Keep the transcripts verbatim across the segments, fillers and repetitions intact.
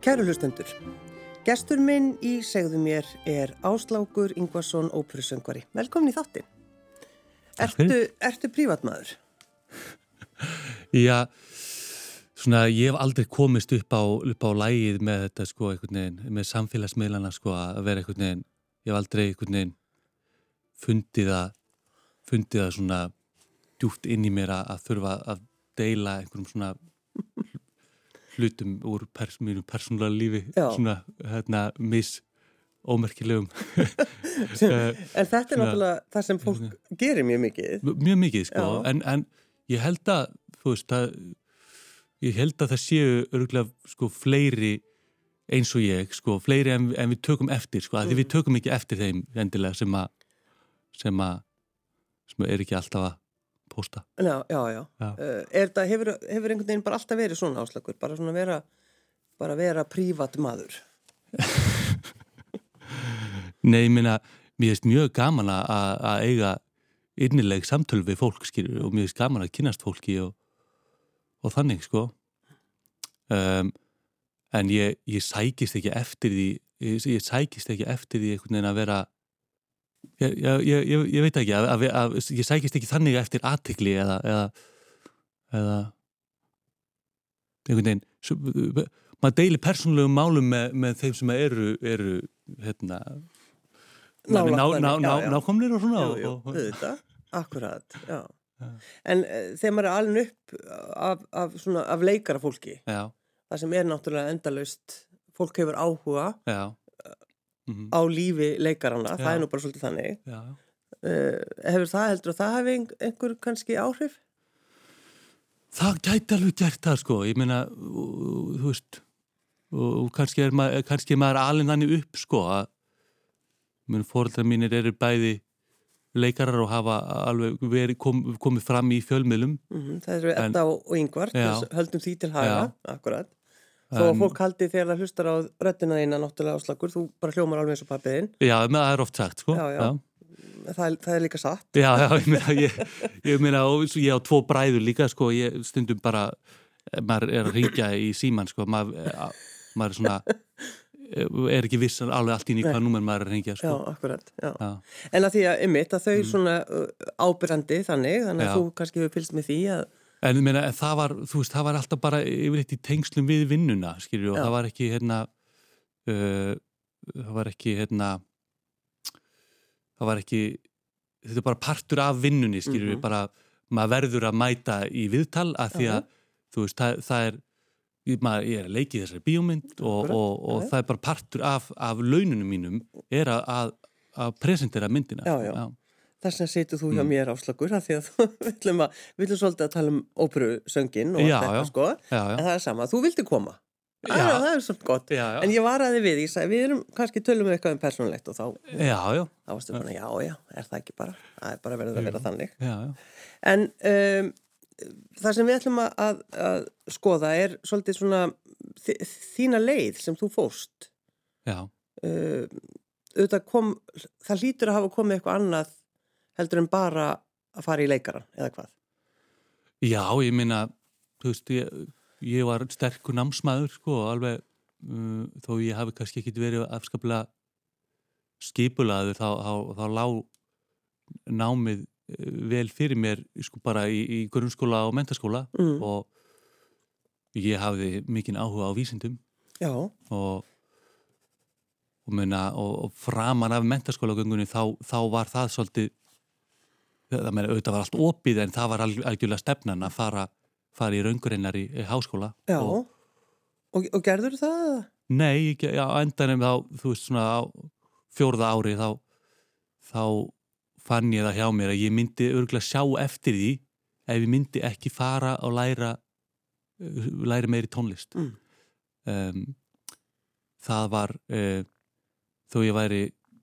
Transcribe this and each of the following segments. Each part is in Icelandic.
Kæru hlustendur, gestur minn í Segðu mér er Áslákur Ingvarsson, óperusöngvari. Velkomin í þáttinn. Ertu, ertu prívatmaður? Já, svona ég hef aldrei komist upp á, upp á lagið með þetta sko einhvern veginn, með samfélagsmiðlana sko að vera einhvern veginn, ég hef aldrei einhvern veginn fundið að, fundið að svona djúpt inn í mér að, að þurfa að deila einhverjum svona hlutum úr pers, mínum persónulega lífi, Já. svona hérna mis ómerkilegum. En þetta er náttúrulega það sem fólk gerir mjög mikið. Mjög mikið, sko, Já. en, en ég held að, þú veist, að, ég held að það séu örgulega, sko, fleiri eins og ég, sko, fleiri en, en við tökum eftir, sko, að því við tökum ekki eftir þeim endilega sem að, sem að, sem er ekki alltaf að pósta. Já, já, já. Já. Uh, er það, hefur, hefur einhvern veginn bara alltaf verið svona, Áslákur, bara svona vera, bara vera prívat maður? Nei, ég meina, mér finnst mjög gaman að, að eiga innileg samtöl við fólk, skilur, og mér finnst gaman að kynnast fólki og, og þannig, sko. Um, en ég, ég sækist ekki eftir því, ég, ég sækist ekki eftir því einhvern veginn að vera, ég, ég, ég, ég veit ekki, að, að, að, ég sækist ekki þannig eftir athygli eða, eða, eða, einhvern veginn, svo, maður deilir persónulegum málum með, með þeim sem eru, eru, hérna, Nálægt ná, ná, þannig, ná, já, já. nákomnir og svona. Jú, jú, og, og, auðvitað, akkurat, já. Já. En uh, þegar maður er alin upp af, af, svona, af leikara fólki, Já, það sem er náttúrulega endalaust, fólk hefur áhuga já. Mm-hmm. á lífi leikaranna, Já. það er nú bara svolítið þannig. Já. Uh, hefur það heldur og það hefur einhver kannski áhrif? Það gæti alveg gert það, sko. Ég meina, þú veist, og kannski er maður, kannski er maður alinn þannig upp, sko, að minn foreldrar mínir eru bæði leikarar og hafa alveg verið kom, komið fram í fjölmiðlum. Mm-hmm. Það eru Edda og, og Ingvar, Já. höldum því til haga, Já. akkurat. Þó að En- fólk haldi þegar það hlustar á röddina þína náttúrulega, Áslákur, þú bara hljómar alveg eins og pabbiðinn. Já, menn það er oft sagt, sko. Já, já. Það, er- það er líka satt. Já, já, ég meina, ég, ég meina, og svo ég á tvo bræður líka, sko, ég stundum bara, maður er að hringja í síman, sko, maður, maður er svona, er ekki viss alveg allt inn í hvað númer maður er að hringja, Já, sko. akkurat, já. Já. En að því að, einmitt, að þau svona uh, ábyrrandi þannig, þannig að Já. þú kannski hefur fylgst með því að, En ég meina, það var, þú veist, það var alltaf bara yfirleitt í tengslum við vinnuna, skilju, og Já. það var ekki, hérna, uh, það var ekki, hérna, það var ekki, þetta er bara partur af vinnunni, skilju, Mhm. bara, maður verður að mæta í viðtal að því að, þú veist, það, það er, ég, maður, ég er að leiki í þessari bíómynd og, Akkurat, og, og já. það er bara partur af, af laununum mínum er að, að, að presentera myndina. Já, já. Já. þess vegna situr þú hjá Mm. mér, Áslákur, að því að þú viljum að, viljum svolítið að tala um óperusöngin og Já, þetta, já. sko, Já, já. en það er sama, þú vildi koma. Það Já. er, það er svolítið gott. Já, já. En ég varaði við, ég sagði, við erum kannski tölum við eitthvað um persónulegt og þá, Já, já. þá varstu bara, já, já, er það ekki bara, það er bara verið að vera þannig. Já, já. En um, það sem við ætlum að, að, að skoða er svolítið svona þi- þína leið sem þú fórst. Já. Uh, auðvitað kom, það hlýtur að hafa komið eitthvað annað heldur en bara að fara í leikaran, eða hvað? Já, ég meina, þú veist, ég, ég var sterkur námsmaður, sko, alveg, uh, þó ég hafi kannski ekki verið afskaplega skipulaður, þá, þá, þá lá námið eh, vel fyrir mér, sko, bara í, í grunnskóla og menntaskóla Mm. og ég hafði mikinn áhuga á vísindum Já, og, og, meina, og, og framan af menntaskólagöngunni þá, þá var það svolítið, það meina, auðvitað var allt opið en það var alg- algjörlega stefnan að fara, fara í raungurinnar í, í háskóla. já. Og, Og, og gerður það? nei, ekki, já, á endanum þá, þú veist, svona á fjórða ári þá, þá fann ég það hjá mér að ég myndi örgulega sjá eftir því ef ég myndi ekki fara og læra, uh, læra meiri tónlist. Mm. Um, það var, uh, þó ég væri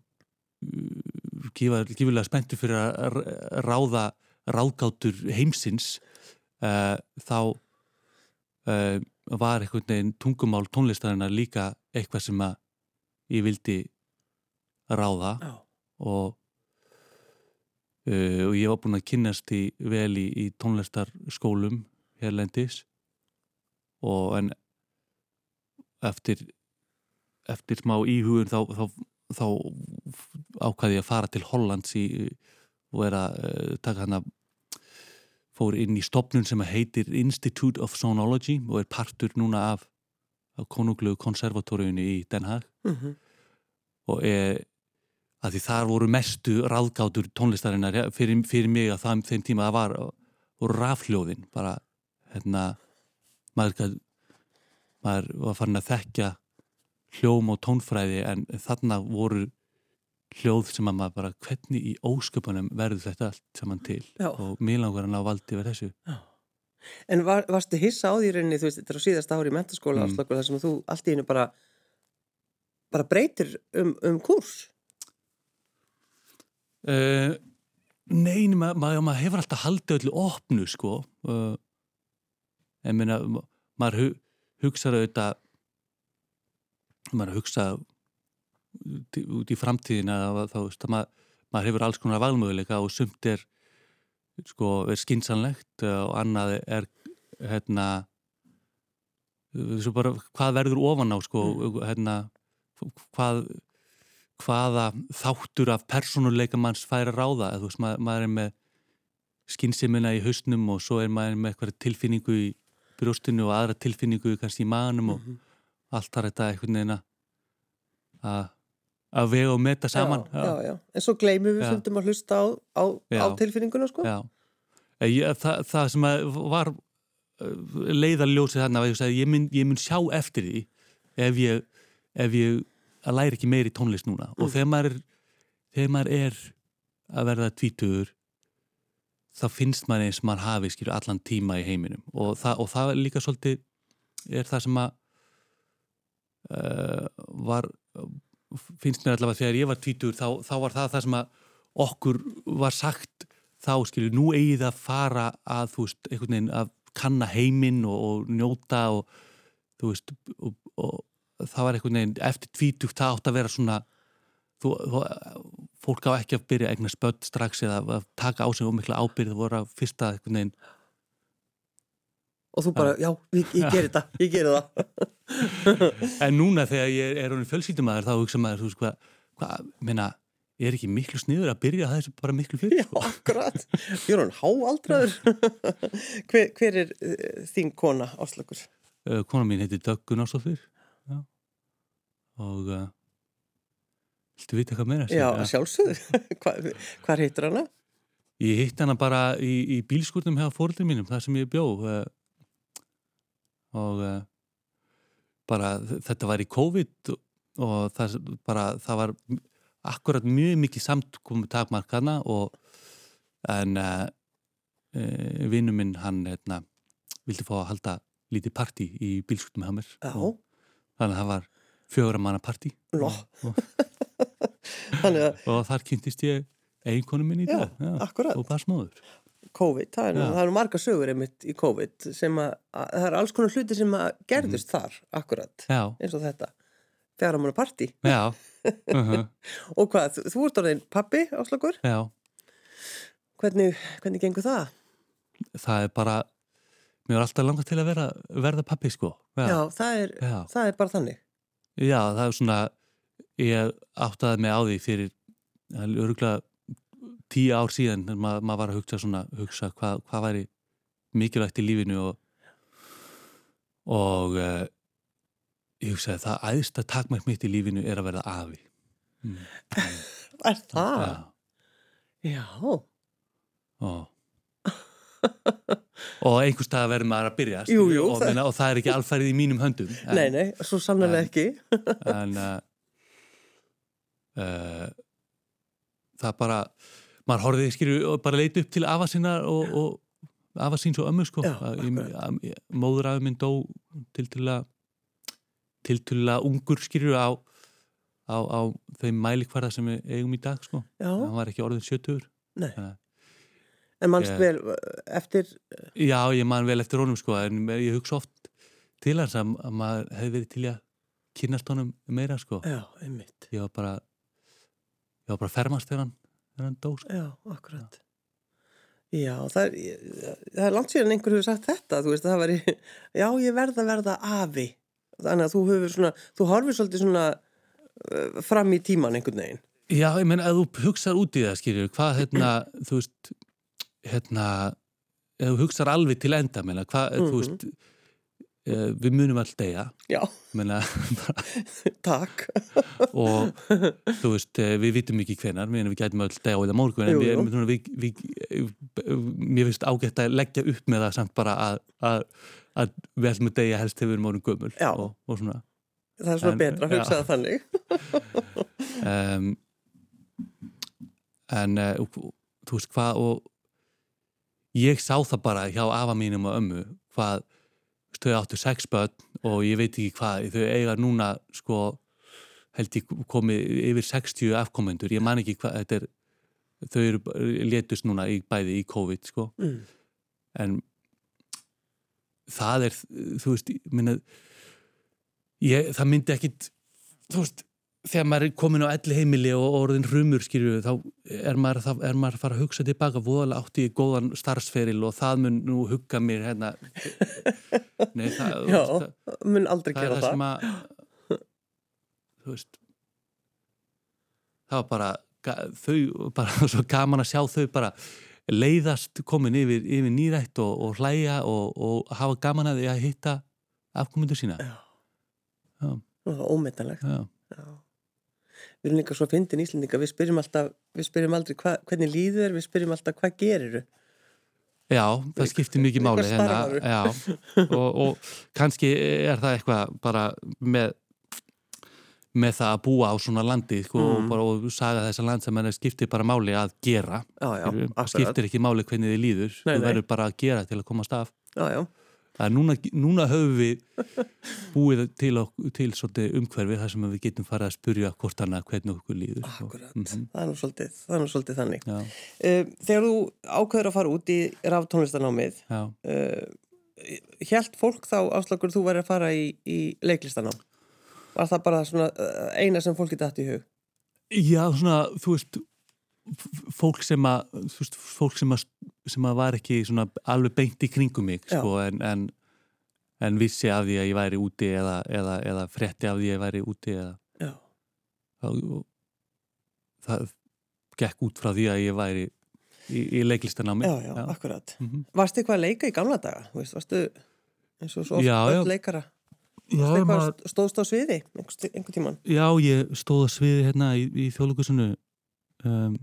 gífurlega spenntur fyrir að ráða ráðgátur heimsins, uh, þá uh, var einhvern veginn tungumál tónlistarinnar líka eitthvað sem að ég vildi ráða Já. og, uh, og ég var búin að kynnast í vel í, í tónlistarskólum hérlendis og en eftir eftir smá íhugun þá, þá, þá ákvaði ég að fara til Hollands í, og er að uh, taka hana fór inn í stofnun sem heitir Institute of Sonology og er partur núna af, af konunglegu konservatóriunni í Den Haag Mhm. og er að því þar voru mestu ráðgátur tónlistarinnar ja, fyrir, fyrir mig að það, þeim tíma það var voru rafhljóðin bara hérna maður, maður var farin að þekkja hljóm og tónfræði en þarna voru hljóð sem að maður bara hvernig í ósköpunum verður þetta allt saman til Já. og mér langar að ná valdi verð þessu. Já. En var, varstu hissa á því í rauninni, þú veist, þetta er á síðasta ári í menntaskóla Mm. mm. þar sem þú allt í einu bara bara breytir um, um kúrs? Uh, nei, maður ma, ma hefur alltaf haldið öllu opnu, sko. Uh, ég meina, ma, maður hu, hugsaður auðvitað, maður hugsa út í, út í framtíðina, þá veist, maður, maður hefur alls konar valmöguleika og sumt er, sko, er skynsanlegt og annað er, hérna, svo bara, hvað verður ofan á, sko, hérna, hvað hvaða þáttur af persónuleika manns fær að ráða eða þú veist, maður, maður er með skynsemina í hausnum og svo er maður með eitthvað tilfinningu í brjóstinu og aðra tilfinningu kannski í maganum Mhm. og allt þar þetta einhvern veginn að að vega og meta saman. Já, já, já. En svo gleymum við Já. fundum að hlusta á, á, á Já. tilfinninguna, sko? Já. Ég, það, það sem að var leiðarljósið þarna, ég, sagði, ég, mun, ég mun sjá eftir því ef ég, ef ég að læra ekki meiri tónlist núna og Mm. þegar maður er, þegar maður er að verða tvítugur þá finnst maður eins maður hafi skilur allan tíma í heiminum og það, og það líka svolítið er það sem að uh, var finnst mér allavega þegar ég var tvítugur þá, þá var það það sem að okkur var sagt þá skilur nú eigið að fara að þú veist einhvern veginn að kanna heiminn og, og njóta og þú veist og, og það var einhvern veginn, eftir tvítugt það átt að vera svona þú, þú, fólk á ekki að byrja eignar spödd strax eða að taka á sig og mikla ábyrgð það voru að fyrsta einhvern veginn Og þú bara, já, ég, ég gerir þetta, ég gerir það. en núna þegar ég er honum fjölsýtumæður þá hugsa maður, þú veist hvað, hvað, meina, er ekki miklu sniður að byrja það þessu bara miklu fyrir? Já, akkurat. Ég er hann háaldraður. hver, hver er uh, þín kona, Áslaugur? Uh, kona mín heitir Dögg Gunnarsdóttir og uh, viltu vita hvað meira? Já, sjálfsögðu. Hva, hvar heitir hana? Ég hitt hana bara í, í bílskúrnum hjá foreldrum mínum, þar sem ég bjó uh, og uh, bara þetta var í COVID og það, bara, það var akkurat mjög mikið samtkomu takmarkana og en uh, uh, vinur minn hann hérna, vildi fá að halda lítið partí í bílskúrnum hjá mér Já. og þannig að það var fjögra manna partí Ló. og, Þannig að og þar kynntist ég eiginkonu minn í Já, dag akkurat. og barsmóður. COVID, það er, nú- Já. það eru margar sögur einmitt í COVID sem að, að það eru alls konar hluti sem að gerðust þar, akkurat, Já, eins og þetta. Fjara mánu partí. já, uh-huh, Og hvað, þú, þú ert orðin pabbi, Áslaugur? já, Hvernig, hvernig gengur það? það er bara, mér var alltaf langað til að vera, verða pappi sko. Já, Já, það, er, já, það er bara þannig. já, það er svona, ég áttaði mig á því fyrir, það er örugglega tíu ár síðan, þegar mað, maður var að hugsa svona, hugsa hvað, hvað væri mikilvægt í lífinu og, og uh, ég hugsaði það æðsta takmark mitt í lífinu er að verða afi. Mm. Er það? Já. Já. Og, og einhvers dag verður maður að byrja Jú, jú, og, það- það... og það er ekki alfærið í mínum höndum en, Nei, nei, svo sannlega en- ekki. en uh, uh, það bara maður horfði skilju og bara leiti upp til afa sinna og, og afa síns og ömmu sko Já, Ég- móður afi minn dó til til að til til að ungur skilju á, á, á þeim mælikvarða sem við eigum í dag sko Já, hann var ekki orðin sjötugur nei. Þannig að- En mannst Ég- vel eftir, Já, ég man vel eftir honum sko en ég hugsa oft til hans að, að maður hefði verið til að kynnast honum meira sko. já, einmitt. Ég var bara ég var bara fermast þegar hann, þegar hann dó sko. Já, akkurat. Já, það er, það er langt síðan einhver hefur sagt þetta, þú veist, það var í, já, ég verð að verða afi. Þannig að þú hefur svona, þú horfir svolítið svona uh, fram í tíman einhvern veginn. Já, ég menn að þú hugsar út í það, skilur, hvað, hérna, þú veist, hérna, ef þú hugsar alveg til enda, menna, hvað, mm-hmm. þú veist, uh, við munum all deyja. Já. Menna, Takk. Og, þú veist, við vitum ekki hvenar, við, við gætum öll deyja á þetta morgun, en við, við, við, við, mér finnst ágætt að leggja upp með það samt bara að, að, að við ætlum að deyja helst þegar við erum orðin gömul. Já. Og, og svona. Það er svona en, betra að hugsa það þannig. um, En uh, þú veist hvað, og ég sá það bara hjá afa mínum og ömmu hvað, þau áttu sex börn og ég veit ekki hvað, þau eiga núna sko, held ég komið yfir sextíu afkomendur, ég man ekki hvað þetta er, þau eru létust núna í bæði í COVID sko, mm. en það er, þú veist, minna, ég, það myndi ekkit, þú veist, þegar maður er komin á elli heimili og orðin hrumur, skilju, þá er maður, þá er maður að fara að hugsa tilbaka, voðalega átti ég góðan starfsferil og það mun nú hugga mér hérna. Nei, það, Já, það, mun aldrei gera það. Það er það sem að, þú veist, það var bara, þau, bara svo gaman að sjá þau bara leiðast, komin yfir, yfir nýrætt og, og hlæja og, og hafa gaman að því að hitta afkomendur sína. Já. Já. Það var ómetanlegt. Já. Já. Við erum líka svo fyndin Íslendinga, við spyrjum alltaf, við spyrjum aldrei hva, hvernig líður, við spyrjum alltaf hvað gerirðu? Já, það skiptir mikið máli hérna, já, og, og kannski er það eitthvað bara með, með það að búa á svona landi, sko, mm. og bara og saga þessa land sem er skiptir bara máli að gera, já, já, skiptir ekki máli hvernig þið líður, nei, þú verður bara að gera til að komast af. Já, já. Það er núna, núna höfum við búið til, til svolítið umhverfi þar sem við getum farið að spyrja hvort annað hvernig okkur líður. Akkurat, mm-hmm. það er nú svolítið, það er nú svolítið þannig. Já. Uh, þegar þú ákveður að fara út í raftónlistanámið, uh, hélt fólk þá Áslaugur þú væri að fara í, í leiklistanám? Var það bara svona eina sem fólki datt í hug? Já, svona, þú veist, fólk sem að, þú veist, fólk sem að, sem að var ekki svona alveg beint í kringum mig, sko, en, en, en vissi af því að ég væri úti eða, eða, eða frétti af því að ég væri úti eða, já. Það, það gekk út frá því að ég væri í, í leiklistanámi. Já, já, já, akkurat. Mm-hmm. Varstu eitthvað að leika í gamla daga? Veist, varstu eins og svo já, oft já. leikara? Já, varstu eitthvað maður... stóðst á sviði einhver, einhver tíman? Já, ég stóð á sviði hérna í, í Þjóðleikhúsinu um,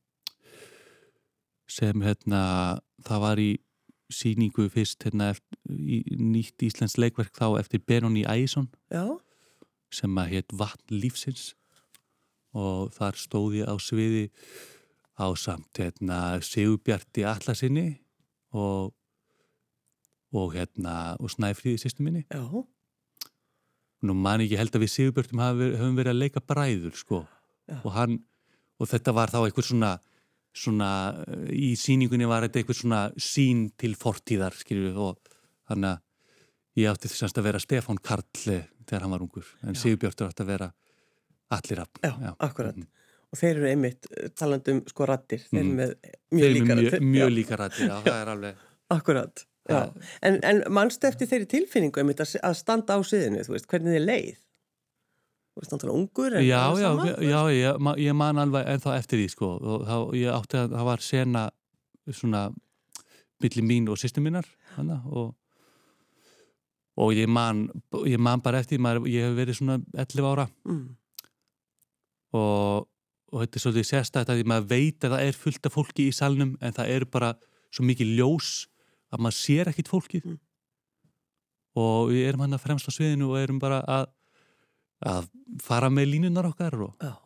sem hérna, það var í sýningu fyrst hérna eftir, í nýtt íslenskt leikverk þá eftir Benóný Ægisson sem að hétt Vatn lífsins og þar stóð ég á sviði á samt hérna Sigurbjarti Atlasinni og og hérna og Snæfríði systur minni. Já. Nú man ég ekki held að við Sigurbjörtum höfum verið að leika bræður sko. Já. og hann og þetta var þá eitthvað svona svona í sýningunni var þetta eitthvað svona sín til fortíðar skilur við og þannig að ég átti þess að vera Stefán Karl þegar hann var ungur en Sigurbjörtur átti að vera Atli Rafn. Já, já, akkurat. Mm. Og þeir eru einmitt talandum sko raddir, þeir eru mm. með mjög líka raddir. Mjög, mjög líka raddir, já, það er alveg. Akkurat, já. En, en manstu eftir þeirri tilfinningu einmitt að, að standa á sviðinu, þú veist, hvernig þið leið? Þú veist, náttúrulega ungur? Já, já, sama, já, ég, ég man alveg ennþá eftir því, sko. Og þá, ég átti að, það var sena svona milli mín og systur minnar, hana, og, og ég man, ég man bara eftir, maður, ég hef verið svona ellefu ára. Mm. Og, og þetta er svolítið sérstætt að því maður veit að það er fullt af fólki í salnum en það eru bara svo mikið ljós að maður sér ekkit fólkið. Mm. Og við erum hann að fremst á sviðinu og erum bara að að fara með línunar okkar og, oh.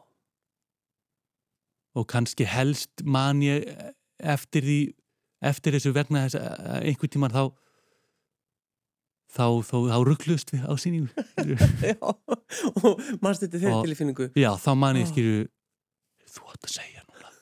og kannski helst man ég eftir því eftir þessu vegna þess að einhvern tíman þá þá, þá, þá ruglust við á sýningu. Já, og manstu þetta þeirri tilfinningu? Já, þá man ég skilju þú átt að segja núna.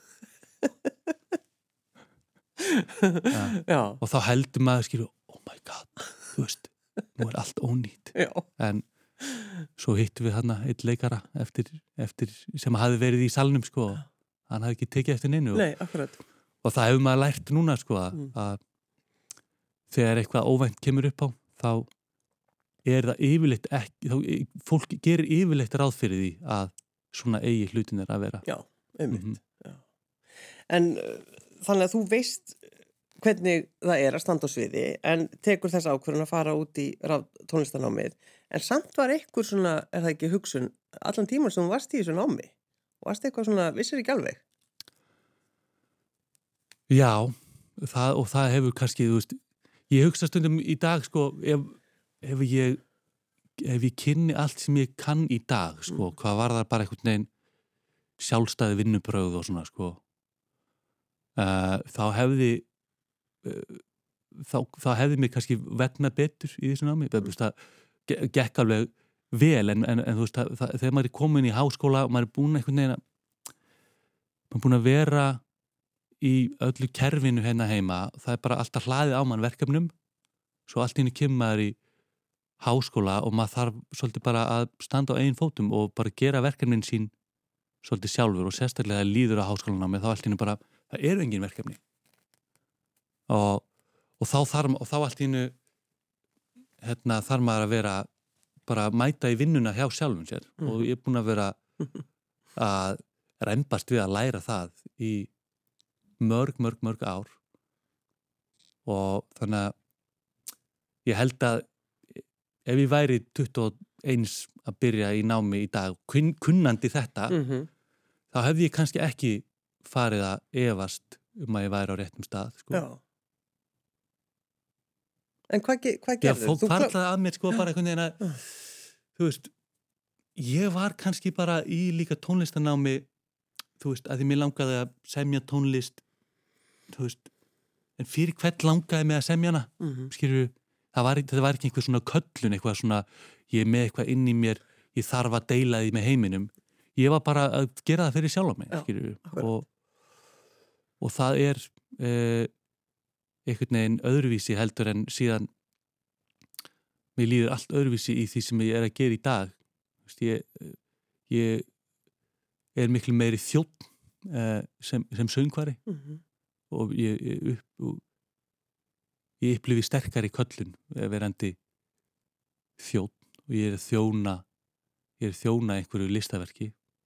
ja. Já. Og þá heldur maður skilju oh my god, þú veist nú er allt ónýtt. Já. En svo hittum við hann eitt leikara eftir, eftir sem hafi verið í salnum sko, hann hafi ekki tekið eftir neinu Nei, akkurat. Og það hefur maður lært núna sko, mm. að þegar eitthvað óvænt kemur upp á þá er það yfirleitt ekki, þá, fólk gerir yfirleitt ráð fyrir því að svona eigi hlutin er að vera. Já, einmitt. Mhm. Já. En uh, þannig að þú veist hvernig það er að standa á sviði en tekur þess ákvörðun að fara út í tónlistarnámið en samt var einhver svona, er það ekki hugsun allan tíman sem þú varst í þessu námi varst eitthvað svona, vissir ekki alveg? Já, það, og það hefur kannski, þú veist, ég hugsa stundum í dag, sko, ef, ef ég ef ég kynni allt sem ég kann í dag, sko, mm. hvað var það bara einhvern veginn sjálfstæði vinnubrögð og svona, sko uh, þá hefði uh, þá, þá hefði mig kannski vegnað betur í þessu námi, mm. það gekk alveg vel, en, en, en þú veist, það, það, þegar maður er komin í háskóla og maður er búin einhvern veginn að maður er búin að vera í öllu kerfinu hérna heima, það er bara alltaf hlaðið á mann verkefnum, svo allt í henni kemur maður í háskóla og maður þarf svolítið bara að standa á eigin fótum og bara gera verkefnin sín svolítið sjálfur og sérstaklega líður á háskólanámi þá allt í henni bara, það eru engin verkefni og, og þá þarf og þá allt í henni hérna þarf maður að vera bara að mæta í vinnuna hjá sjálfum sér mm. og ég er búin að vera að rembast við að læra það í mörg, mörg, mörg ár og þannig að ég held að ef ég væri tuttugu og eins að byrja í námi í dag kun, kunnandi þetta mm-hmm. þá hefði ég kannski ekki farið að efast um að ég væri á réttum stað sko. Já. En hvað, hvað gerður? Já, fólk farlaði að mér sko bara einhvern veginn að þú veist, ég var kannski bara í líka tónlistanámi þú veist, að því mér langaði að semja tónlist þú veist, en fyrir hvern langaði mig að semja hana mm-hmm. skilur það var, það var ekki einhver svona köllun eitthvað svona, ég er með eitthvað inn í mér ég þarf að deila því með heiminum ég var bara að gera það fyrir sjálf á mig skilur og, og það er eh, einhvern veginn öðruvísi heldur en síðan mér líður allt öðruvísi í því sem ég er að gera í dag Vist, ég, ég er miklu meiri þjónn eh, sem, sem söngvari mm-hmm. og ég, ég upp og ég upplifi sterkari köllun verandi þjónn og ég er þjóna ég er þjóna einhverju listaverki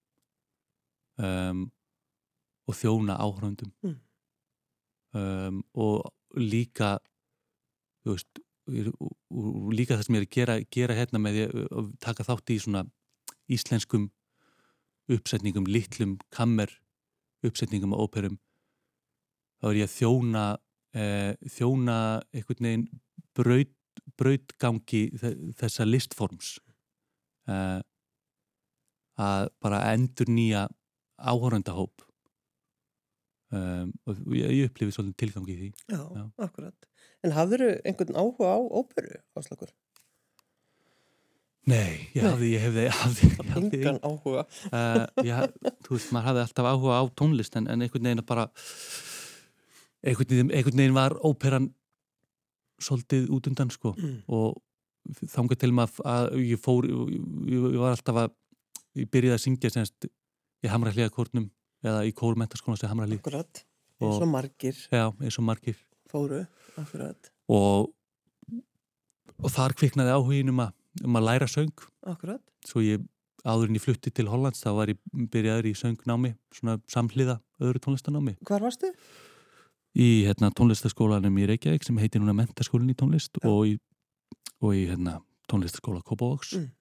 um, og þjóna áhörfundum mm. um, og líka þú veist og, og líka það sem ég er að gera, gera hérna með því að taka þátt í svona íslenskum uppsetningum, litlum kammer uppsetningum og óperum þá er ég að þjóna Eh, þjóna einhvern veginn braut, brautgangi þessa listforms eh, að bara endur nýja áhorfendahóp um, og ég, ég upplifi svolítið tilgangi í því. Já, Já. Akkurat. En hafðirðu einhvern áhuga á óperu, Áslaug? Nei, ég hafði, ég hefði, hafði, ég hafði engan áhuga. uh, ég, þú veist, maður hafði alltaf áhuga á tónlist en, en einhvern veginn að bara Einhvern veginn, einhvern veginn var óperan svolítið út undan sko mm. og þangað til maður að ég fór, ég, ég var alltaf að ég byrjaði að syngja semst í Hamrahlíðarkórnum eða í kórmenntaskólanum sem Hamrahlíð. Akkurat, eins og margir. Já, eins og margir. Fóru, akkurat. Og, og þar kviknaði áhugin um að, um að læra söng. Akkurat. Svo ég, áður en ég flutti til Hollands, þá var ég byrjaður í söngnámi, svona samhliða öðru tónlistanámi. Hvar varstu? Í hérna, tónlistaskólanum í Reykjavík sem heitir núna Menntaskólinn í tónlist ja. og í, og í hérna, tónlistaskóla Kópavogs mm.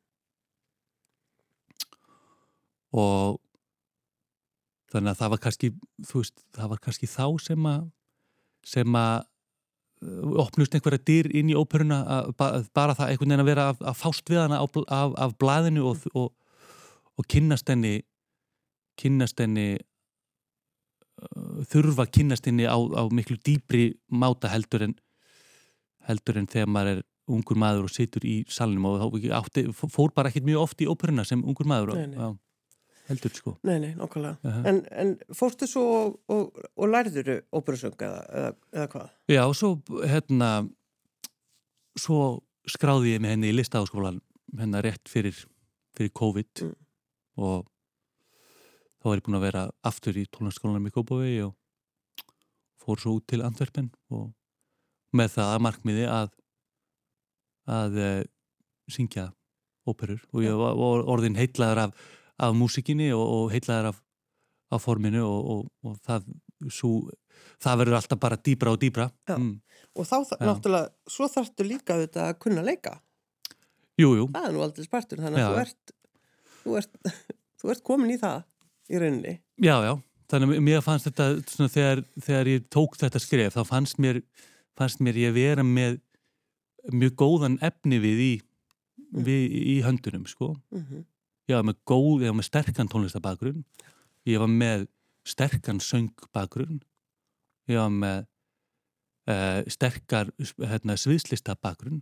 og þannig að það var kannski þú veist, það var kannski þá sem að sem að opnust einhverja dyr inn í óperuna að bara það einhvern veginn að vera að, að fást við hana af, af, af blaðinu og, og, og kynnast henni kynnast henni þurfa að kynnast henni á, á miklu dýpri máta heldur en heldur en þegar maður er ungur maður og situr í salnum og þá átti, fór bara ekkert mjög oft í óperuna sem ungur maður nei, nei. og á, heldur sko. Nei, nei, nokkulega. Uh-huh. En, en fórstu svo og, og, og lærðuru óperusöng eða, eða, eða hvað? Já, svo hérna svo skráði ég mig henni í Listaháskólan hérna rétt fyrir, fyrir COVID mm. og þá var ég búin að vera aftur í tónlistaskólanum í Kópavogi og fór svo út til Antwerpen og með það að markmiði að að syngja óperur og ég var, var orðin heillaður af, af músikinni og, og heillaður af, af forminu og, og, og það, svo, það verður alltaf bara dýbra og dýbra. Mm. Og þá það, náttúrulega, svo þarftu líka þetta að kunna leika. Jú, jú. Það er nú aldrei spartur, þannig að þú ert, þú ert, þú ert komin í það í rauninni. Já, já. Þannig að mér fannst þetta, svona, þegar, þegar ég tók þetta skref, þá fannst mér, fannst mér ég vera með mjög góðan efni við í, mm. við í höndunum, sko. Mm-hmm. Ég var með góð, ég var með sterkan tónlistabakgrunn, ég var með sterkan söngbakgrunn, ég var með uh, sterkar hérna, sviðslistabakgrunn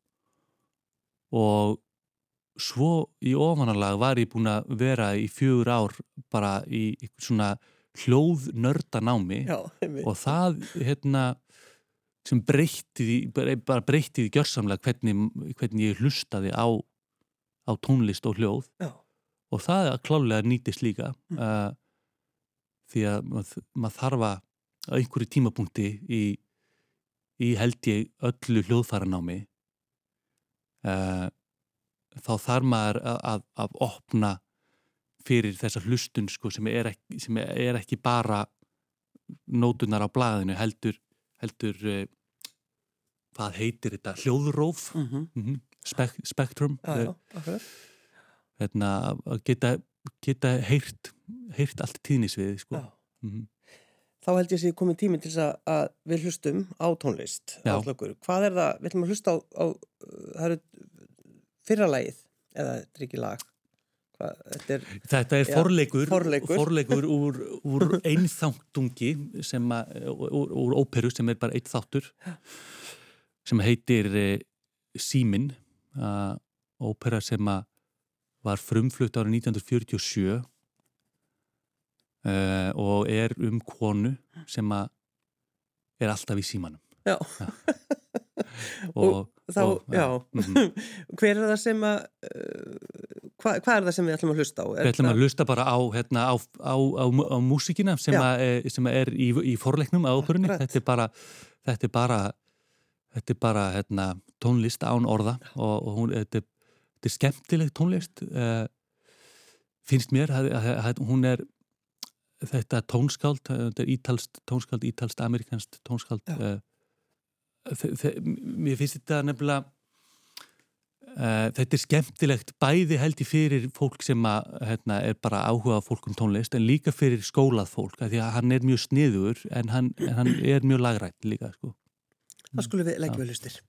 og svo í ofanalag var ég búin að vera í fjögur ár bara í svona hljóðnördanámi og það hérna sem breytti bara breytti því gjörsamlega hvernig, hvernig ég hlustaði á, á tónlist og hljóð. Já. Og það er klálega nýtist líka mm. uh, því að maður, maður þarf að á einhverju tímapunkti í, í held ég öllu hljóðfæranámi uh, þá þarf maður að, að, að opna fyrir þessa hlustun sko, sem, er ekki, sem er ekki bara nótunar á blaðinu heldur, heldur uh, hvað heitir þetta? Hljóðróf mm-hmm. Mm-hmm. Spek, spektrum já, já, okay. Hérna, að geta, geta heyrt, heyrt allt tíðnisviði sko. Mm-hmm. Þá held ég að sé komið tími til þess að, að við hlustum á tónlist áslökur. Hvað er það? Við ætlum að hlusta á, á það eru fyrra lagið eða þetta er ekki lag. Hvað, þetta er, þetta er forleikur, ja, forleikur. forleikur úr, úr einþáttungi sem að, úr, úr óperu sem er bara einn þáttur sem heitir eh, Síminn, uh, ópera sem að var frumflutt árið nítján hundruð fjörutíu og sjö uh, og er um konu sem að er alltaf í símanum. Já. Já. og, og þá, og, já. Mm-hmm. Hver er það sem að uh, hva, hvað er það sem við ætlum að hlusta á? Er við ætlum það... að hlusta bara á, hérna, á, á, á, á músíkina sem, að, sem að er í, í forleiknum á óperunni. Þetta er bara, þetta er bara, þetta er bara hérna, tónlist án orða og, og hún, þetta er Þetta er skemmtileg tónlist, uh, finnst mér, að, að, að hún er þetta tónskáld, þetta er ítalst tónskáld, ítalst, amerikanst tónskáld. Uh, þe, þe, mér finnst þetta nefnilega, uh, þetta er skemmtilegt bæði held ég fyrir fólk sem að, hérna, er bara áhuga á fólk um tónlist, en líka fyrir skólað fólk, af því að hann er mjög sniðugur, en hann, en hann er mjög lagrænt líka. Sko. Það skulum við leggja við hlustir.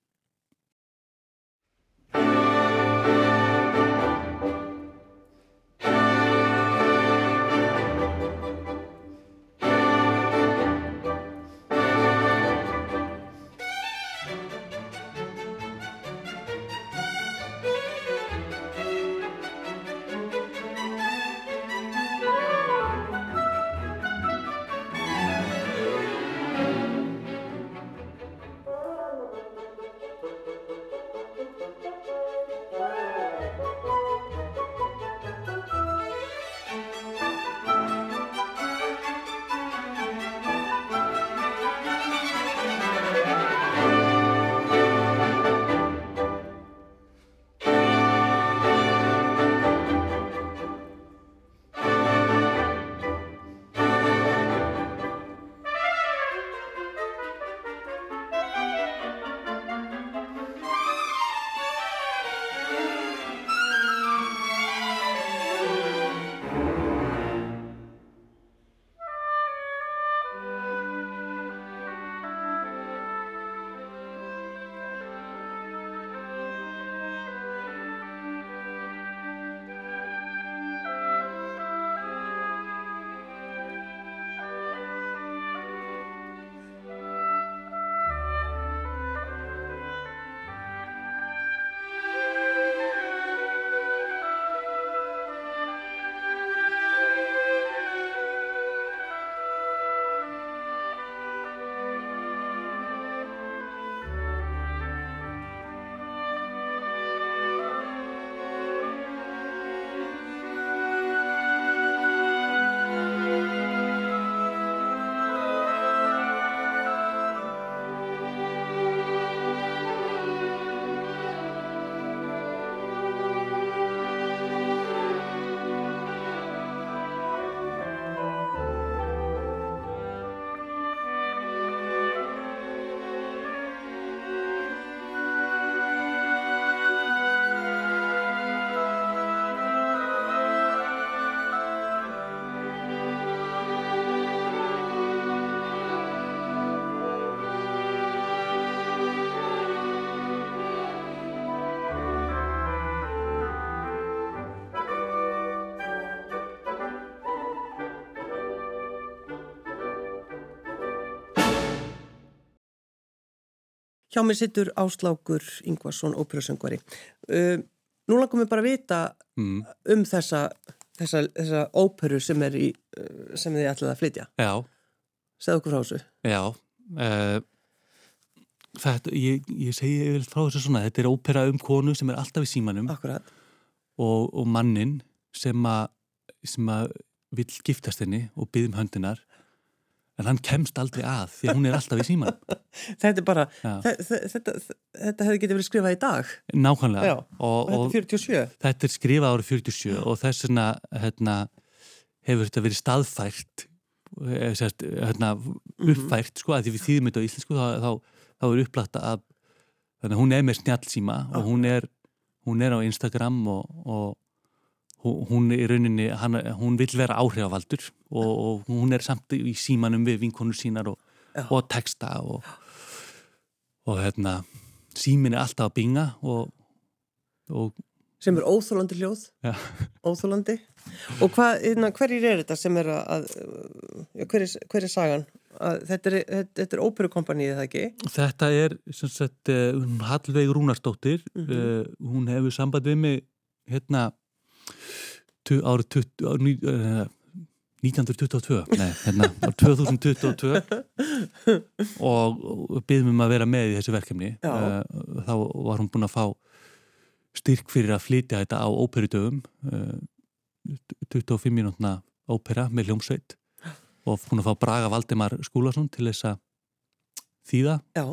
Hjá mér situr Áslákur Ingvarsson, óperusöngvari. Uh, nú langum við bara að vita mm. um þessa, þessa, þessa óperu sem er í, sem þið ætlaði að flytja. Já. Segðu okkur frá þessu. Já. Uh, þetta, ég, ég segi vel frá þessu svona, þetta er ópera um konu sem er alltaf í símanum. Akkurat. Og, og mannin sem að, sem að vill giftast henni og biðja um höndinar. En hann kemst aldrei að því að hún er alltaf í símanum. Þetta er bara, þetta, þetta, þetta hefði getið verið skrifað í dag. Nákvæmlega. Já, og, og þetta er fjörutíu og sjö. Þetta er skrifað árið fjörutíu og sjö og þess vegna hérna, hefur þetta verið staðfært, sérst, hérna, uppfært, mm-hmm. sko, að því við þýðum þetta á íslensku, þá, þá, þá er upplagt að, þannig að hún er með snjallsíma ah. og hún er, hún er á Instagram og, og hún í rauninni, hann, hún vill vera áhrifavaldur og, og hún er samt í símanum við vinkonur sínar og, og texta og, og hérna, símin er alltaf að binga og, og sem er óþólandi hljóð, ja. óþólandi. Og hvað, hérna, hverjir er þetta sem er að, hver er, hver er sagan? Að þetta er, þetta er óperukompanið, eða ekki? Þetta er, sem sagt, Hallveig Rúnarsdóttir, mm-hmm. uh, hún hefur samband við mig, hérna, árið nítján hundruð tuttugu og tvö nei, hérna, tvö þúsund tuttugu og tvö og biðum um að vera með í þessu verkefni. uh, þá var hún búin að fá styrk fyrir að flytja þetta á óperudöfum, uh, tuttugu og fimm mínútna ópera með hljómsveit og búin að fá Braga Valdimar Skúlason til þess að þýða. Já.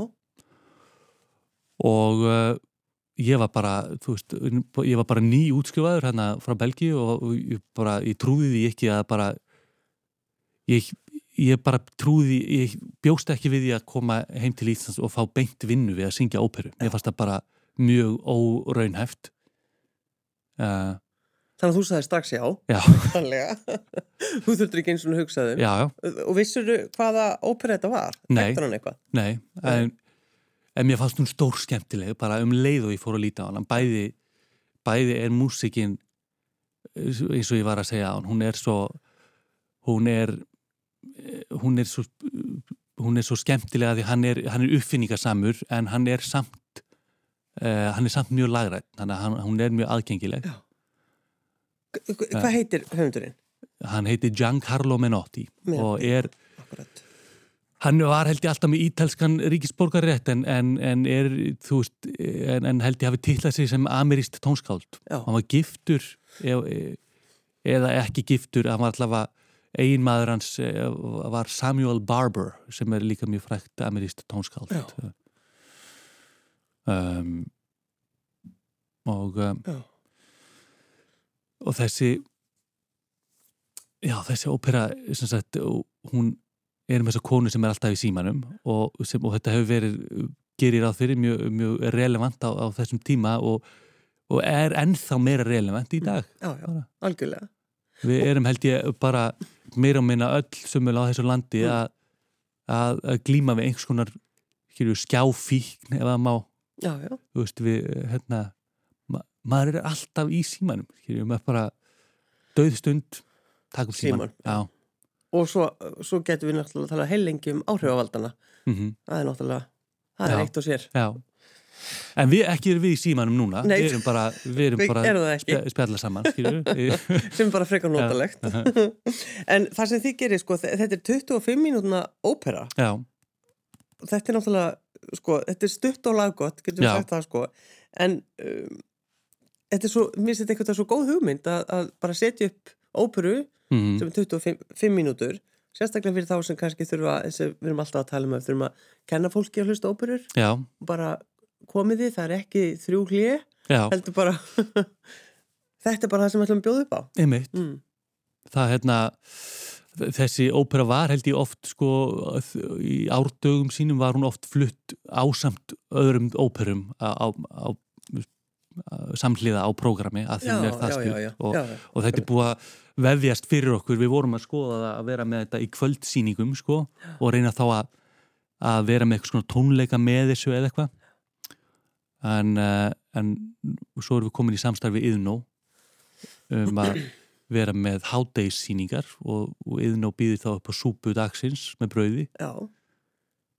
Og uh, ég var bara, þú veist, ég var bara ný útskrifaður hérna frá Belgíu og ég bara, ég trúði því ekki að bara, ég, ég bara trúði, ég bjóst ekki við því að koma heim til Íslands og fá beint vinnu við að syngja óperu. Mér fannst það bara mjög óraunhæft. Uh, Þannig að þú sagði strax já. Já. Þannig þú þurftur ekki eins og hugsaðum. Já, já. Og vissirðu hvaða ópera þetta var? Nei. Þekktur hann eitthvað? Nei, en En mér fannst hún stór skemmtileg, bara um leið og ég fór að líta á hann. Bæði, bæði er músikinn, eins og ég var að segja á hann, hún er svo, hún er, hún er svo, hún er svo skemmtilega því hann er, hann er uppfinningasamur en hann er samt, uh, hann er samt mjög lagrætt, þannig að hann, hún er mjög aðgengileg. Já. Hvað heitir höfundurinn? Hann heitir Giancarlo Menotti Menotti. Og er... Akkurat. Hann var held ég alltaf með ítelskan ríkisborgarrétt en, en, en er, þú veist, en, en held ég hafi titlað sig sem amerískt tónskáld. Já. Hann var giftur eða, eða ekki giftur, hann var allavega eiginmaður hans var Samuel Barber sem er líka mjög frægt amerískt tónskáld. Já. Um, og, um, og þessi, já þessi ópera, sem sagt, hún erum þess að konu sem er alltaf í símanum og, sem, og þetta hefur verið, gerir ráð fyrir mjög, mjög relevant á, á þessum tíma og, og er ennþá meira relevant í dag. Já, já, bara. Algjörlega. Við erum held ég bara meira og minna öll sömul á þessu landi að, að, að glíma við einhvers konar skjáfíkn ef það má. Já, já. Þú veist við, hérna, ma maður er alltaf í símanum, skilju, maður bara dauðstund, takk upp síman. Síman. Já. Og svo, svo getum við náttúrulega að tala heilengi um áhrifavaldana. Mm-hmm. Það er náttúrulega, það er já. Eitt og sér. Já. En við, ekki erum við í símanum núna. Nei. Við erum bara, við erum bara spe, spjalla saman, skilju. Sem er bara frekar notalegt. Ja. Uh-huh. En það sem þið gerir, sko, þetta er tuttugu og fimm mínútna ópera. Já. Þetta er náttúrulega, sko, þetta er stutt og laggott, getum við sagt það, sko. En um, þetta er svo, mér finnst þetta eitthvað svo góð hugmynd að, að bara setja upp óperu Mm-hmm. sem er tuttugu og fimm mínútur sérstaklega fyrir þá sem kannski þurfa eins og við erum alltaf að tala um að þurfum að kenna fólki að hlusta óperur og bara komið þið, það er ekki þrjú hlé heldur bara þetta er bara það sem við ætlum að bjóða upp á einmitt mm. það hérna þessi ópera var held ég oft sko í árdögum sínum var hún oft flutt ásamt öðrum óperum á, á, á samhliða á prógrami að því hún er það stutt og, og þetta er búið að vefjast fyrir okkur, við vorum að skoða það að vera með þetta í kvöldsýningum sko og reyna þá að, að vera með eitthvað svona tónleika með þessu eða eitthvað en, uh, en svo erum við komin í samstarfi Iðnó um að vera með hádegissýningar og, og Iðnó býði þá upp á súpu dagsins með brauði. Já.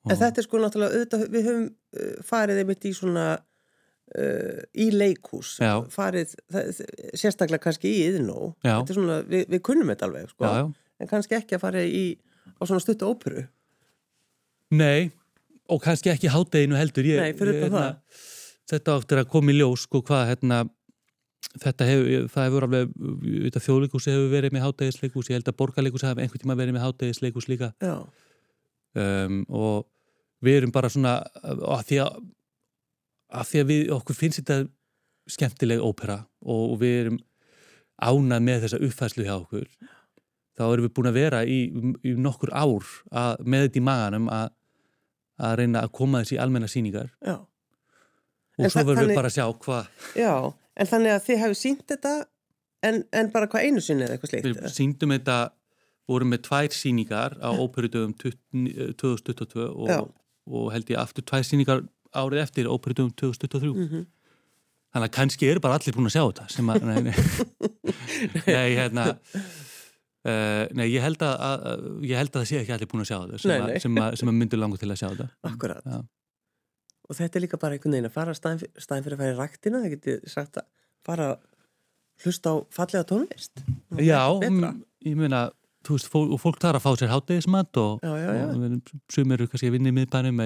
En þetta er sko náttúrulega, auðvitað, við höfum uh, farið einmitt í svona uh, í leikhús, já. farið það, sérstaklega kannski í Iðnó, þetta er svona, við, við kunnum þetta alveg, sko, já, já. En kannski ekki að fara í, á svona stuttu óperu. Nei, og kannski ekki hádeginu heldur. Ég, Nei, fyrir ég, þetta það. Þetta áttir að koma í ljós, sko, hvað, hérna, þetta hefur, það hefur alveg, þetta þjóðleikhúsi hefur verið með hádegisleikhús, ég held að borgarleikhúsi hefur einhvern tíma verið með hádegisleikhús líka. Já. Um, og við erum bara svona, að því að, að því að við, okkur finnst þetta skemmtileg ópera og, og við erum ánað með þessa uppfærslu hjá okkur. Þá erum við búin að vera í, í nokkur ár að, með þetta í maganum að, að reyna að koma þessi almenna sýningar. Já. Og svo verðum við bara að sjá hvað. Já, en þannig að þið hefur sýnt þetta en, en bara hvað einu sinni eða eitthvað slikt? Við sýndum þetta, vorum með tvær sýningar á óperudöfum tvö þúsund tuttugu og tvö og, og held ég aftur tvær sýningar árið eftir óperudöfum tvö þúsund tuttugu og þrjú. Mm-hmm. Þannig að kannski eru bara allir búin að sjá þetta. Sem að, nei, nei. nei, hérna... Uh, nei, ég held að, að ég held að það sé ekki allir búin að sjá þetta sem, nei, nei. Að, sem, að, sem að myndir langur til að sjá þetta. Akkurat. Já. Og þetta er líka bara einhvern veginn að fara staðin fyrir, staðin fyrir að fara í ræktina, það getur sagt að fara að hlusta á fallega tónlist. Já, m- ég meina, þú veist, fólk, og fólk þarf að fá sér hádegismat og, já, já, já. og sumir eru kannski að vinna í miðbænum,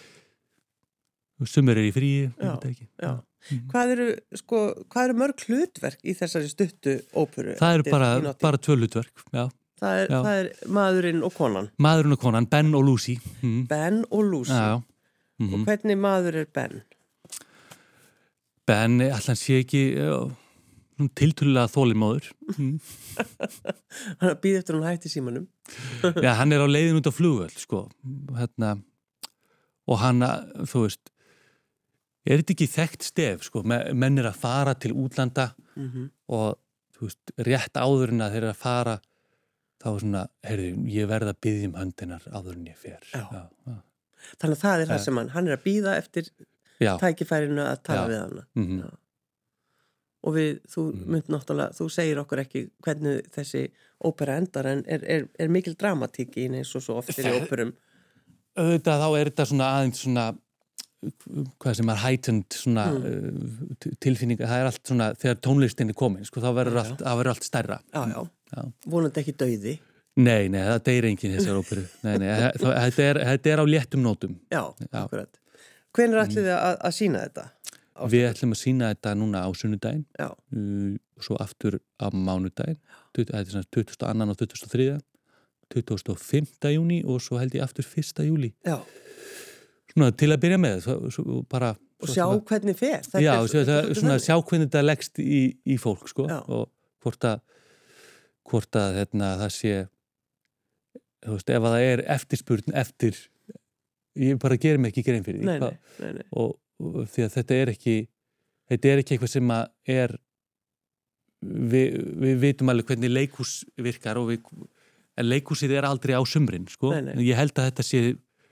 sumir eru í fríi, ég veit ekki. Já. Mm. Hvað eru, sko, hvað eru mörg hlutverk í þessari stuttu óperu? Það eru bara, bara tvö hlutverk, já. Það er, það er maðurinn og konan? Maðurinn og konan, Ben og Lucy. Mm. Ben og Lucy? Já, já. Mm-hmm. Og hvernig maður er Ben? Ben, allan sé ekki tiltölulega þolinmóður. Mm. Hann býð eftir hún hætti símanum. Já, hann er á leiðin út á flugvöll, sko. Hérna, og hann, þú veist, er þetta ekki þekkt stef, sko, menn er að fara til útlanda mm-hmm. og, þú veist, rétt áður en að þeir eru að fara, þá er svona, heyrðu, ég verð að biðja um höndinnar áður en ég fer. Já. Já, já. Þannig að það er það sem hann, hann er að bíða eftir já. Tækifærinu að tala já. Við hana. Mm-hmm. Og við, þú mm. mynd náttúrulega, þú segir okkur ekki hvernig þessi ópera endar, en er, er, er mikil dramatík í eins og svo oftir í óperum. Auðvitað, þá er þetta svona aðeins svona hvað sem er heightened svona mm. uh, tilfinning, það er allt svona þegar tónlistin er komin, sko, þá verður allt, verður allt stærra. Já, já, já. Vonandi ekki dauði. Nei, nei, það deyr enginn þessar óperu. Nei, nei, þetta er, þetta er á léttum nótum. Já, já. Akkurat. Hvenær ætlið þið að, að sýna þetta? Ástæðan? Við ætlum að sýna þetta núna á sunnudaginn uh, og svo aftur á mánudaginn, þetta er svona tuttugasta og annan og tuttugasta og þriðja, tuttugasta og fimmta júní og svo held ég aftur fyrsta júlí. Já. Svona til að byrja með, svo, svo bara... Og sjá það, hvernig fer. Þetta já, er, svo, það, svona sjá hvernig þetta leggst í, í fólk, sko, já. Og hvort að, hvort að hérna, það sé, þú veist, ef að það er eftirspurn eftir, ég bara gerir mig ekki grein fyrir því. Nei, nei, nei, nei. Og, og því að þetta er ekki, þetta er ekki eitthvað sem að er, við, við vitum alveg hvernig leikhús virkar og við, en leikhúsið er aldrei á sumrin, sko. Nei, nei. Ég held að þetta sé,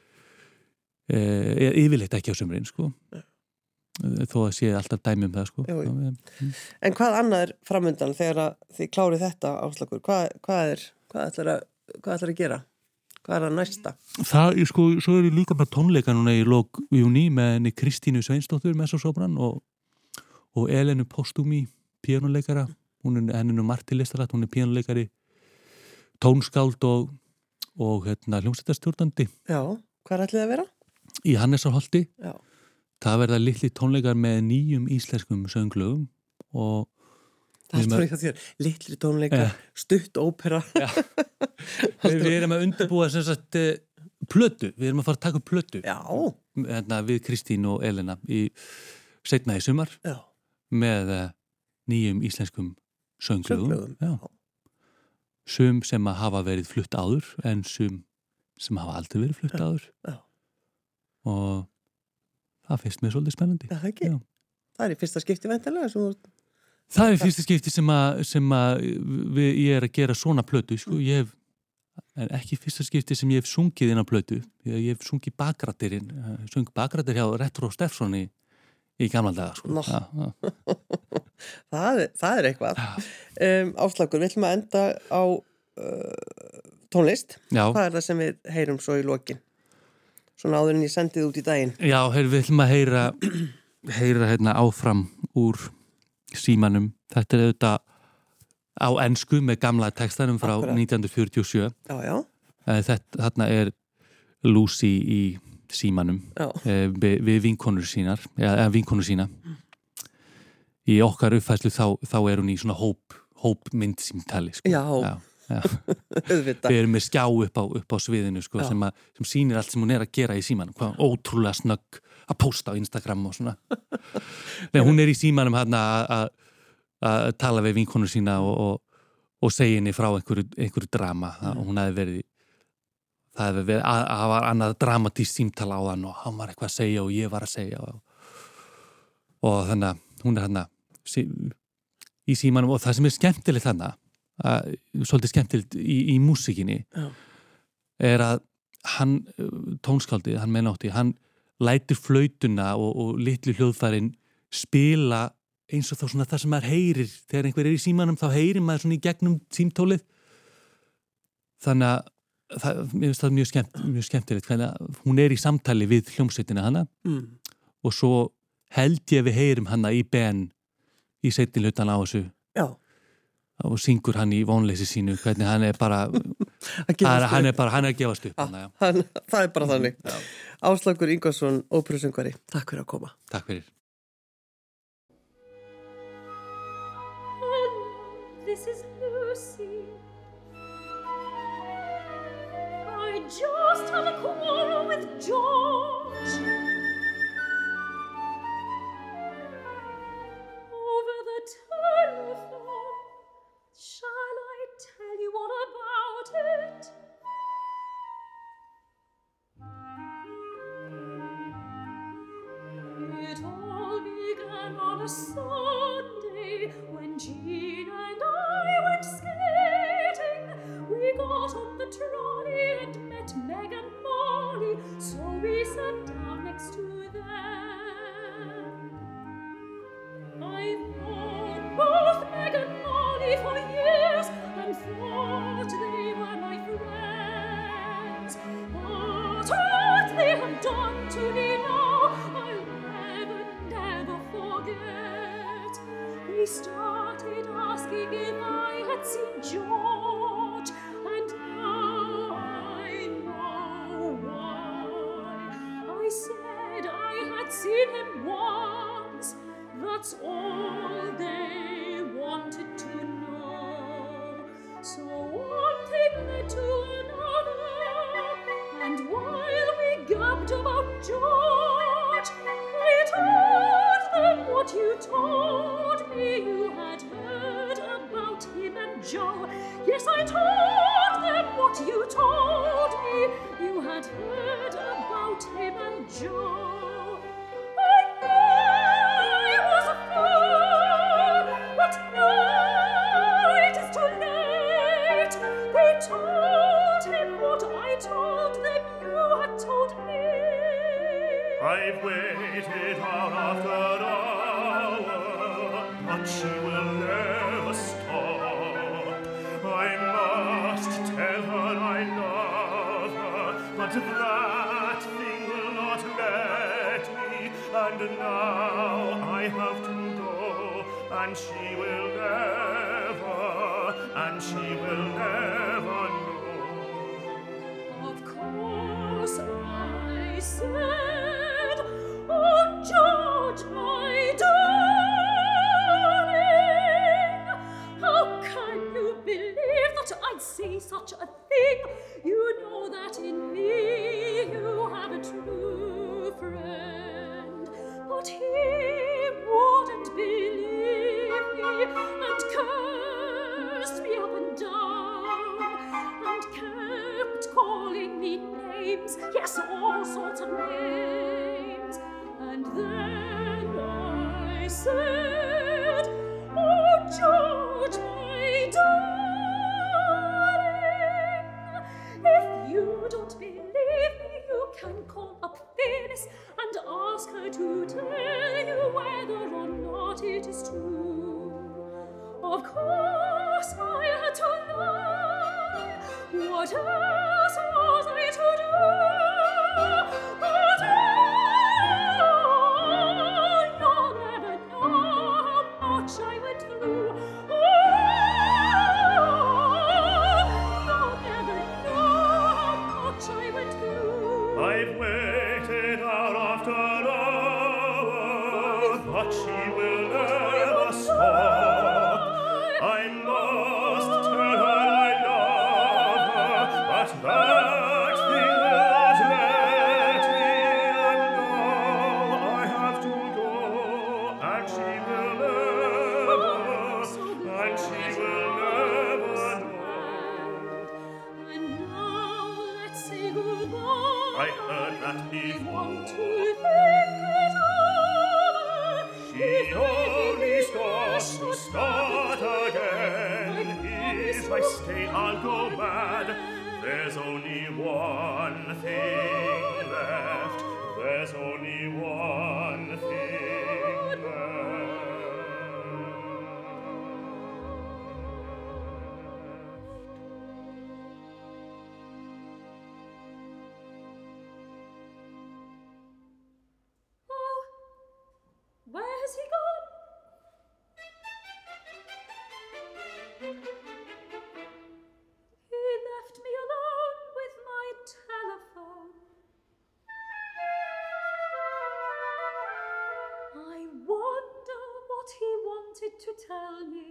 er yfirleitt ekki á sumrin, sko. Þó að sé alltaf dæmi um það, sko. Jú, jú. En hvað annað er framundan þegar þið klárið þetta, Áslakur? Hvað, hvað er, hvað ætlar að, hvað ætlar að gera? Hvað er það næsta? Það, sko, svo er ég líka með tónleika núna í lok júní með henni Kristínu Sveinsdóttur, mezzosopran, og, og Elenu Postumi, píanóleikara. Hún er henni nú margt til listarætt, hún er píanóleikari, tónskáld og, og hérna, hljómsveitarstjórnandi. Já, hvað ætlið að vera? Í Hannesarholti. Já. Það verða litli tónleikar með nýjum íslenskum sönglögum og það er bara þér, litli tónleikar, ja. Stutt ópera. Ja. við, við erum að undirbúa sem sagt plötu, við erum að fara að taka upp plötu. Já. Hérna, við Kristín og Elena í seinna í sumar. Já. Með nýjum íslenskum sönglögum. Sönglögum. Já. Sum sem að hafa verið flutt áður en sum sem hafa aldrei verið flutt áður. Já. Og það finnst mér svolítið spennandi. Það er ekki. Já. Það er í fyrsta skipti væntanlega sem þú... Það er í fyrsta skipti sem að, sem að við, ég er að gera svona plötu, sko. Ég hef, en ekki fyrsta skipti sem ég hef sungið inn á plötu. Ég hef sungið bakrættirinn, sung bakrættir hjá Retro Steffsson í, í gamla daga, sko. Já, já. það, er, það er eitthvað. Um, Áslakur, við ætlum að enda á uh, tónlist. Já. Hvað er það sem við heyrum svo í lokin? svona áður en ég sendið út í daginn. Já, her, við ætlum að heyra heyra hérna áfram úr símanum. Þetta er auðvitað á ensku með gamla textanum frá Akkurat. nítján hundruð fjörutíu og sjö. Já, já. Þetta, þarna er Lucy í símanum eh, við, við vinkonur sínar eða vinkonur sína. Í okkar uppfæslu þá, þá er hún í svona hóp, hópmynd símtali. Sko. Já, já. Já. Við erum með skjá upp á, upp á sviðinu sko, sem, að, sem sýnir allt sem hún er að gera í símanum hvað ótrúlega snögg að posta á Instagram og svona Nei, hún er í símanum hérna að tala við vinkonu sína og, og, og segja henni frá einhverju, einhverju drama mm. og hún hefði verið það hefði verið, að, að var annað dramatískt símtala á hann og hann var eitthvað að segja og ég var að segja og, og þannig að hún er hérna sí, í símanum og það sem er skemmtilegt þarna Uh, svolítið skemmtilegt í, í músikinni Já. Er að hann, tónskáldið, hann meðnátti hann lætur flautuna og, og litlu hljóðfærin spila eins og þá svona það sem maður heyrir þegar einhver er í símanum þá heyrir maður svona í gegnum símtólið þannig að það, mér finnst það mjög, skemmt, mjög skemmtilegt hvernig hún er í samtali við hljómsveitina hana mm. og svo held ég við heyrim hana í ben í seinni hlutan á þessu Já og syngur hann í vonleysi sínu hvernig hann er bara hann, hann er bara, hann er að gefast upp ah, hann, það er bara þannig Já. Áslaugur Ingvarsson, óperusöngvari, takk fyrir að koma Takk fyrir And this is Lucy I just had a quarrel with George over the telephone Shall I tell you all about it? It all began on a Sunday when Jean and I went skating. We got on the trolley and met Meg and Molly, so we sat down next to them. I thought both Meg and Molly for years and thought they were my friends. But what they have done to me now, I'll never, never forget. We started asking if I had seen George, and now I know why. I said I had seen him once, that's all they wanted to know. So one thing led to another, and while we gabbed about George, I told them what you told me you had heard about him and Joe. Yes, I told them what you told me you had heard about him and Joe. I know I was a fool, but now it is too late. They told him what I told them you had told me. I've waited hour after hour, but she will never stop. I must tell her I love her, but that thing will not let me. And now I have to go, and she will never, and she will never know. Of course I said, oh George, my darling, how can you believe that I'd say such a thing? You know that in me you have a true friend. But he wouldn't believe me and cursed me up and down and kept calling me names, yes, all sorts of names. And then I said, oh George, my darling, if you don't believe me, you can call up Phyllis and ask her to tell you whether or not it is true. Of course I had to lie. What else was I to do? I've waited hour after hour, but she will never stop. I must tell her I love her, but that thing won't let me, and now I have to go, and she will never, and she will never know. And now let's say goodbye. I heard that before. Want to think it over. She only starts to start again. If I stay, I'll go mad. There's only one thing left. There's only one thing left. Oh, where has he gone? He left me alone with my telephone. I wonder what he wanted to tell me.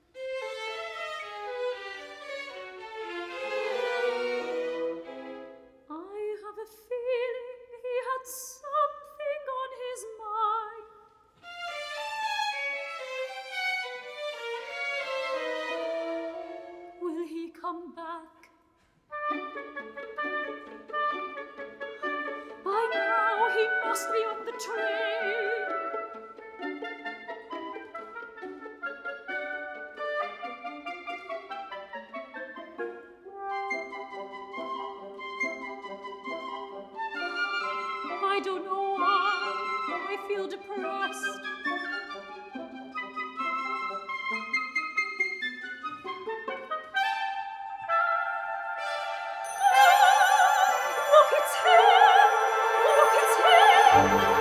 I have a feeling he had something on his mind. Will he come back? By now he must be on the train. I don't know why I feel depressed. Look, it's him! Look, it's him!